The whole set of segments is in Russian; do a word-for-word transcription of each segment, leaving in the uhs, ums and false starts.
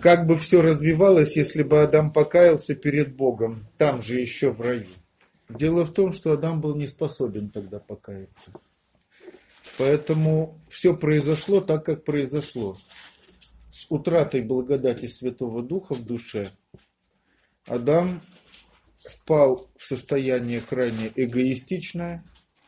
как бы все развивалось, если бы Адам покаялся перед Богом, там же еще в раю? Дело в том, что Адам был не способен тогда покаяться. Поэтому все произошло так, как произошло. С утратой благодати Святого Духа в душе Адам впал в состояние крайне эгоистичное,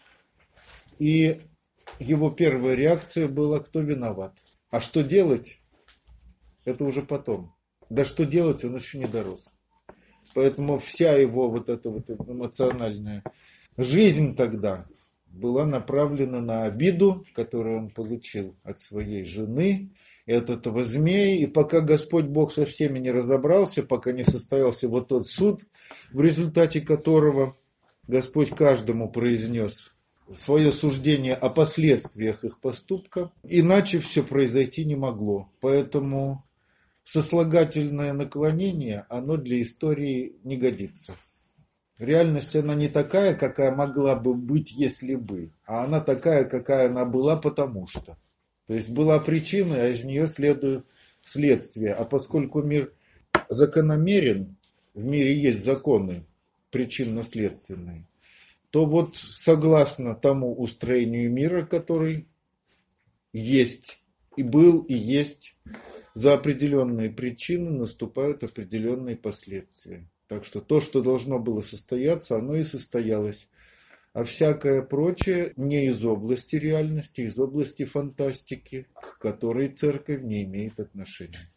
и его первая реакция была: кто виноват? А что делать? Это уже потом. Да что делать, он еще не дорос. Поэтому вся его вот эта вот эмоциональная жизнь тогда была направлена на обиду, которую он получил от своей жены, и от этого змея. И пока Господь Бог со всеми не разобрался, пока не состоялся вот тот суд, в результате которого Господь каждому произнес свое суждение о последствиях их поступка, иначе все произойти не могло. Поэтому сослагательное наклонение, оно для истории не годится. Реальность, она не такая, какая могла бы быть, если бы, а она такая, какая она была, потому что. То есть была причина, а из нее следует следствие. А поскольку мир закономерен, в мире есть законы причинно-следственные, то вот согласно тому устроению мира, который есть и был, и есть, за определенные причины наступают определенные последствия. Так что то, что должно было состояться, оно и состоялось. А всякое прочее не из области реальности, из области фантастики, к которой церковь не имеет отношения.